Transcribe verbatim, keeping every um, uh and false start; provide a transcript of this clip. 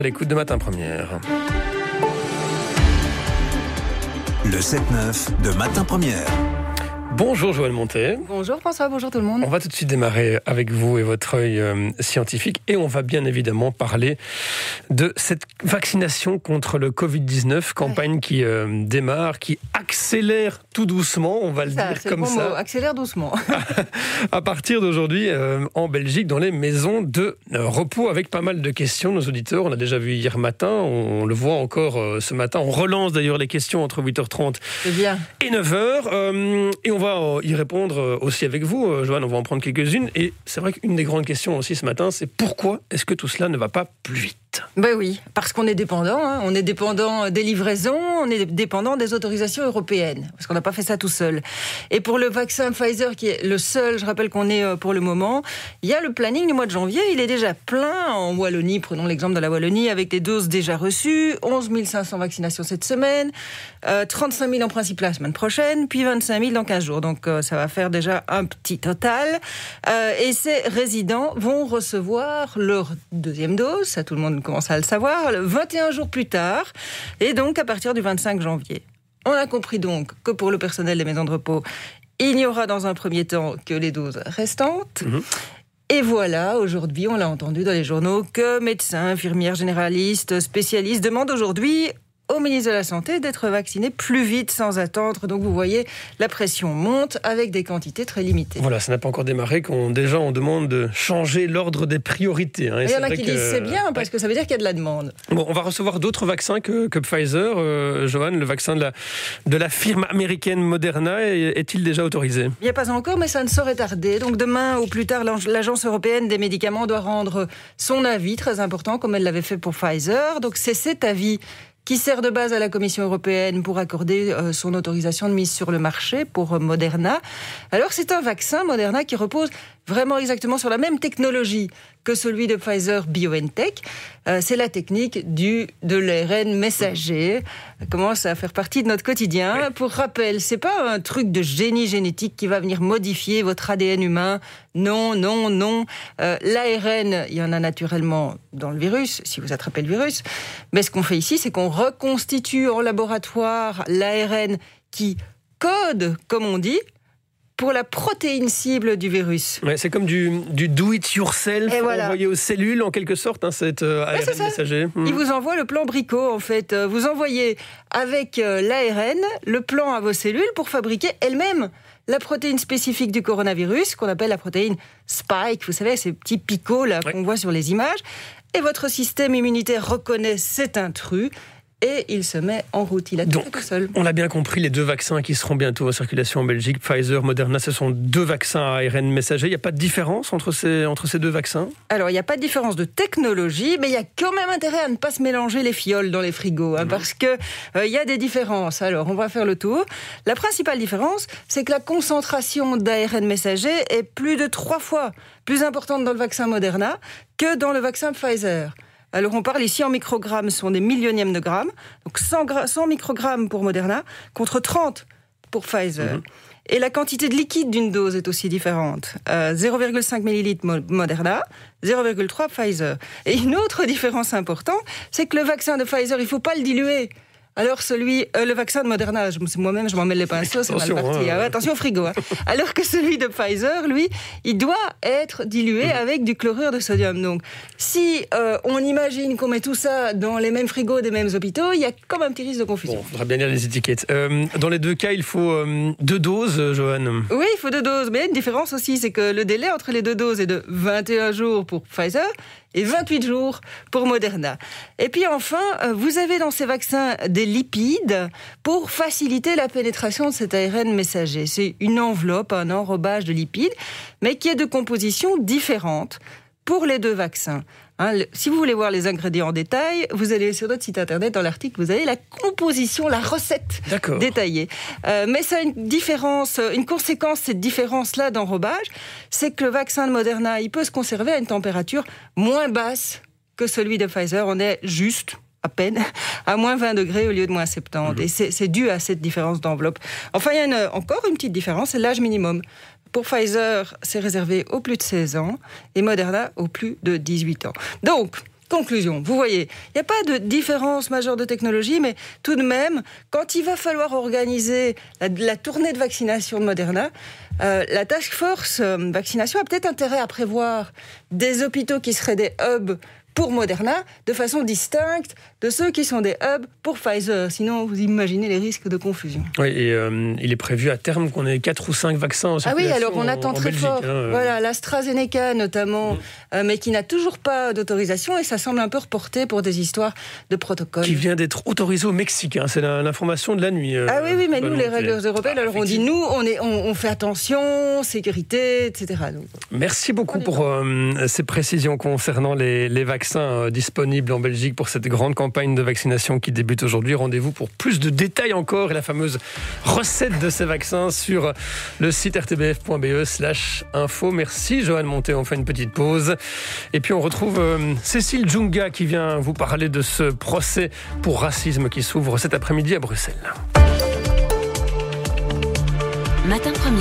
L'écoute de Matin Première. Le sept neuf de Matin Première. Bonjour Joël Montet. Bonjour François, bonjour tout le monde. On va tout de suite démarrer avec vous et votre œil euh, scientifique et on va bien évidemment parler de cette vaccination contre le covid dix-neuf, campagne ouais. qui euh, démarre, qui accélère tout doucement, on va le ça, dire c'est comme le bon ça. Mot, accélère doucement. À partir d'aujourd'hui, euh, en Belgique, dans les maisons de euh, repos, avec pas mal de questions, nos auditeurs, on l'a déjà vu hier matin, on, on le voit encore euh, ce matin, on relance d'ailleurs les questions entre huit heures trente bien. et neuf heures, euh, et on va y répondre aussi avec vous, Joanne, on va en prendre quelques-unes. Et c'est vrai qu'une des grandes questions aussi ce matin, c'est pourquoi est-ce que tout cela ne va pas plus vite ? Ben oui, parce qu'on est dépendant, hein. On est dépendant des livraisons, on est dépendant des autorisations européennes, parce qu'on n'a pas fait ça tout seul. Et pour le vaccin Pfizer, qui est le seul, je rappelle qu'on est pour le moment, il y a le planning du mois de janvier, il est déjà plein en Wallonie, prenons l'exemple de la Wallonie, avec des doses déjà reçues, onze mille cinq cents vaccinations cette semaine, euh, trente-cinq mille en principe la semaine prochaine, puis vingt-cinq mille dans quinze jours, donc euh, ça va faire déjà un petit total. Euh, et ces résidents vont recevoir leur deuxième dose, ça tout le monde commence à le savoir, vingt et un jours plus tard, et donc à partir du vingt-cinq janvier. On a compris donc que pour le personnel des maisons de repos, il n'y aura dans un premier temps que les doses restantes. Mmh. Et voilà, aujourd'hui, on l'a entendu dans les journaux, que médecins, infirmières, généralistes, spécialistes demandent aujourd'hui au ministre de la Santé d'être vacciné plus vite sans attendre. Donc vous voyez, la pression monte avec des quantités très limitées. Voilà, ça n'a pas encore démarré, quand déjà on demande de changer l'ordre des priorités. Hein, et il y en a qui que... disent c'est bien, parce que ça veut dire qu'il y a de la demande. Bon, on va recevoir d'autres vaccins que, que Pfizer. Euh, Joanne, le vaccin de la, de la firme américaine Moderna, est-il déjà autorisé ? Il n'y a pas encore, mais ça ne saurait tarder. Donc demain, ou plus tard, l'Agence européenne des médicaments doit rendre son avis, très important, comme elle l'avait fait pour Pfizer. Donc c'est cet avis qui sert de base à la Commission européenne pour accorder euh, son autorisation de mise sur le marché pour euh, Moderna. Alors c'est un vaccin, Moderna, qui repose vraiment exactement sur la même technologie que celui de Pfizer-BioNTech. Euh, c'est la technique du, de l'A R N messager. Ça commence à faire partie de notre quotidien. Oui. Pour rappel, c'est pas un truc de génie génétique qui va venir modifier votre A D N humain. Non, non, non. Euh, L'A R N, il y en a naturellement dans le virus, si vous attrapez le virus. Mais ce qu'on fait ici, c'est qu'on reconstitue en laboratoire l'A R N qui code, comme on dit, pour la protéine cible du virus. Ouais, c'est comme du, du do-it-yourself voilà. envoyé aux cellules, en quelque sorte, hein, cet euh, A R N ouais, messager. Mmh. Il vous envoie le plan Bricot, en fait. Vous envoyez avec euh, l'A R N le plan à vos cellules pour fabriquer elles-mêmes la protéine spécifique du coronavirus, qu'on appelle la protéine spike. Vous savez, ces petits picots là, ouais. qu'on voit sur les images. Et votre système immunitaire reconnaît cet intrus. Et il se met en route. Il a tout Donc, fait tout seul. On l'a bien compris, les deux vaccins qui seront bientôt en circulation en Belgique, Pfizer, Moderna, ce sont deux vaccins à A R N messager. Il n'y a pas de différence entre ces, entre ces deux vaccins ? Alors, il n'y a pas de différence de technologie, mais il y a quand même intérêt à ne pas se mélanger les fioles dans les frigos, hein, mmh. parce qu'il euh, y a des différences. Alors, on va faire le tour. La principale différence, c'est que la concentration d'A R N messager est plus de trois fois plus importante dans le vaccin Moderna que dans le vaccin Pfizer. Alors, on parle ici en microgrammes, ce sont des millionièmes de grammes. Donc, cent, gra- cent microgrammes pour Moderna, contre trente pour Pfizer. Mmh. Et la quantité de liquide d'une dose est aussi différente. Euh, zéro virgule cinq millilitres Moderna, zéro virgule trois Pfizer. Et une autre différence importante, c'est que le vaccin de Pfizer, il ne faut pas le diluer. Alors celui, euh, le vaccin de Moderna, je, moi-même je m'en mêle les pinceaux, c'est mal parti. Hein. Attention au frigo. Hein. Alors que celui de Pfizer, lui, il doit être dilué mmh. avec du chlorure de sodium. Donc si euh, on imagine qu'on met tout ça dans les mêmes frigos des mêmes hôpitaux, il y a comme un petit risque de confusion. Bon, il faudra bien lire les étiquettes. Euh, dans les deux cas, il faut euh, deux doses, Joanne. Oui, il faut deux doses. Mais il y a une différence aussi, c'est que le délai entre les deux doses est de vingt et un jours pour Pfizer et vingt-huit jours pour Moderna. Et puis enfin, vous avez dans ces vaccins des lipides pour faciliter la pénétration de cet A R N messager. C'est une enveloppe, un enrobage de lipides, mais qui est de composition différente pour les deux vaccins. Hein, le, si vous voulez voir les ingrédients en détail, vous allez sur notre site internet, dans l'article, vous avez la composition, la recette D'accord. détaillée. Euh, mais ça a une différence, une conséquence, cette différence-là d'enrobage, c'est que le vaccin de Moderna, il peut se conserver à une température moins basse que celui de Pfizer. On est juste, à peine, à moins vingt degrés au lieu de moins soixante-dix. Mmh. Et c'est, c'est dû à cette différence d'enveloppe. Enfin, il y a une, encore une petite différence, c'est l'âge minimum. Pour Pfizer, c'est réservé aux plus de seize ans et Moderna aux plus de dix-huit ans. Donc, Conclusion, vous voyez, il n'y a pas de différence majeure de technologie, mais tout de même, quand il va falloir organiser la, la tournée de vaccination de Moderna, euh, la task force euh, vaccination a peut-être intérêt à prévoir des hôpitaux qui seraient des hubs pour Moderna, de façon distincte de ceux qui sont des hubs pour Pfizer. Sinon, vous imaginez les risques de confusion. Oui, et euh, il est prévu à terme qu'on ait quatre ou cinq vaccins en circulation. Ah oui, alors on attend en, très en Belgique, fort. Hein, voilà, l'AstraZeneca notamment, mmh. euh, mais qui n'a toujours pas d'autorisation et ça semble un peu reporté pour des histoires de protocole. Qui vient d'être autorisé au Mexique, hein, c'est la, l'information de la nuit. Euh, ah oui, oui, mais nous, les règles européennes, alors on dit nous, on, est, on, on fait attention, sécurité, et cetera. Donc, merci beaucoup pour euh, ces précisions concernant les, les vaccins euh, disponibles en Belgique pour cette grande campagne de vaccination qui débute aujourd'hui. Rendez-vous pour plus de détails encore et la fameuse recette de ces vaccins sur le site r t b f point b e slash info. Merci Joanne Monté, on fait une petite pause. Et puis on retrouve euh, Cécile Djounga qui vient vous parler de ce procès pour racisme qui s'ouvre cet après-midi à Bruxelles. Matin premier.